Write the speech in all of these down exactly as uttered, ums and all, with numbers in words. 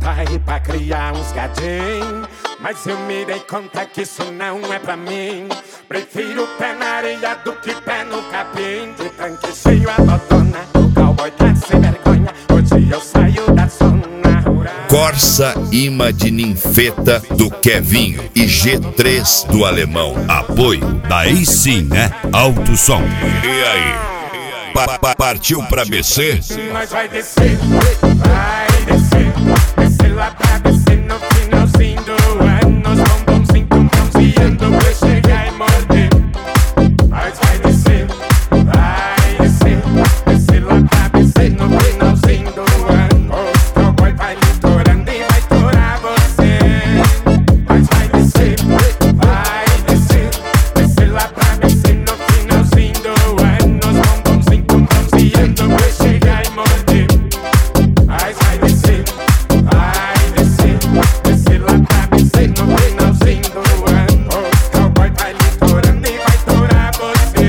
pai pra criar uns gadinhos, mas eu me dei conta que isso não é pra mim. Prefiro pé na areia do que pé no capim. De tanque cheio a dodona, o cowboy tá sem vergonha. Hoje eu saio da zona rural. Corsa imã de ninfeta do Kevinho e G três do Alemão. Apoio. Daí sim, né? Alto som. E aí? Pa -pa Partiu pra B C? Nós vai descer, vai descer, descer lá pra descer no finalzinho do ano. Os bombonzinhos tão bronzeando pra chegar e morder. Nós vai descer, vai descer, descer lá pra descer no finalzinho do ano. Os cowboy vai litorando e vai torar você. Nós vai descer, vai descer, descer lá pra descer no finalzinho do ano. Os bombonzinhos tão bronzeando pra chegar e morder. Nós vai descer, vai descer, descer lá pra descer no finalzinho do ano. Os cowboy vai litorando e vai torar você.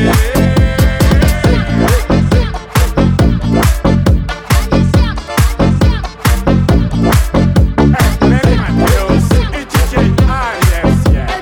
É, Ney Mateus e D J Arias, yeah.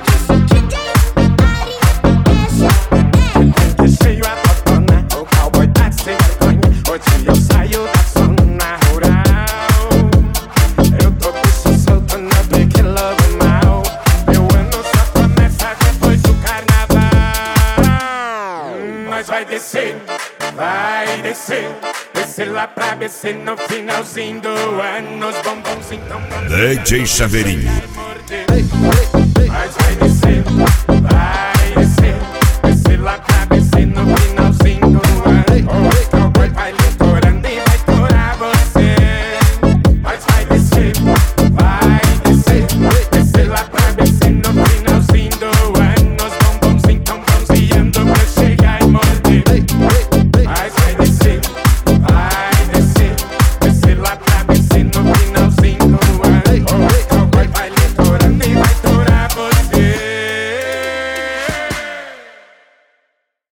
Cheio a botona, o cowboy tá sem vergonha. Hoje eu saio da zona rural. Eu tô bicho solto no pique lobo mal. Meu ano só começa depois do carnaval. Nós vai descer, vai descer, descer lá pra descer no finalzinho do ano. Os bombonzinhos tão D J Chaveirinho. Nós vai descer, vai descer, descer lá pra